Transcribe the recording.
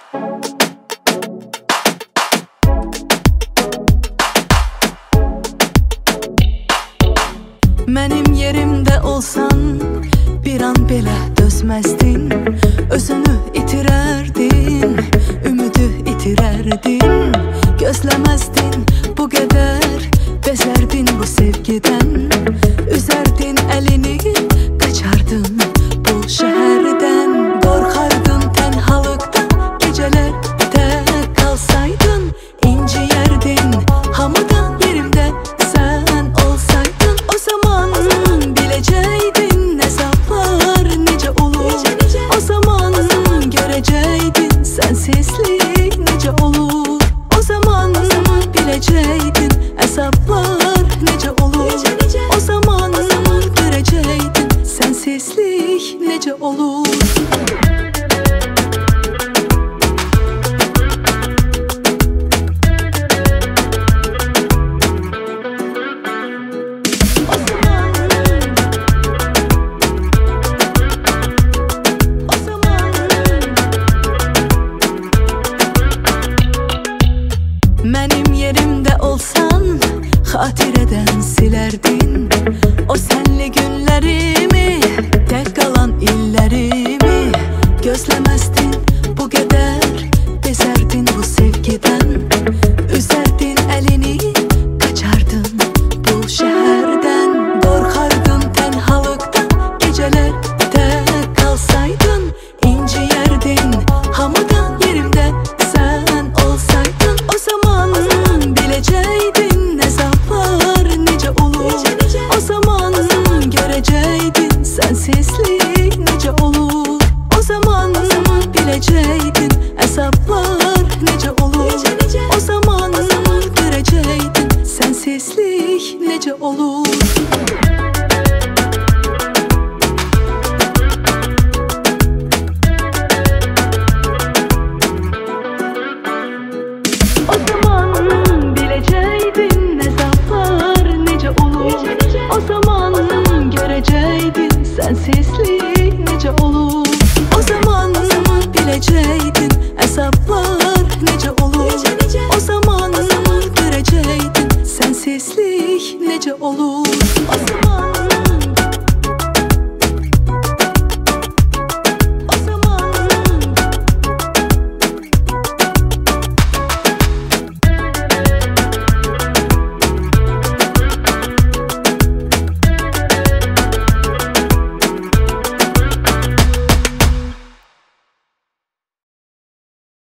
Mənim yerimdə olsan bir an belə dözməzdin. Özünü itirərdin, ümidi itirərdin. Gözləməzdin bu qədər, bezərdin bu sevgidən. Üzərdin əlini, qaçardın bu şəhərdən. Qorxardın tənhalıqdan, gecələr tək qalsaydın. İnciyərdin hamıdan yerimdə sən olsaydın. O zaman biləcəydin əzablar necə olur. O zaman görəcəydin sənsizlik necə olur. O zaman biləcəydin əzablar necə olur. O zaman görəcəydin sənsizlik necə olur. Mənim yerimdə olsan xatirədən silərdin. O sənli günlərimi, tək qalan illərimi. Gözləməzdin bu qədər, bezərdin bu sevgidən. Üzərdin əlini, qaçardın bu şəhərdən. Qorxardın tənhalıqdan, gecələr tək qalsaydın. İnciyərdin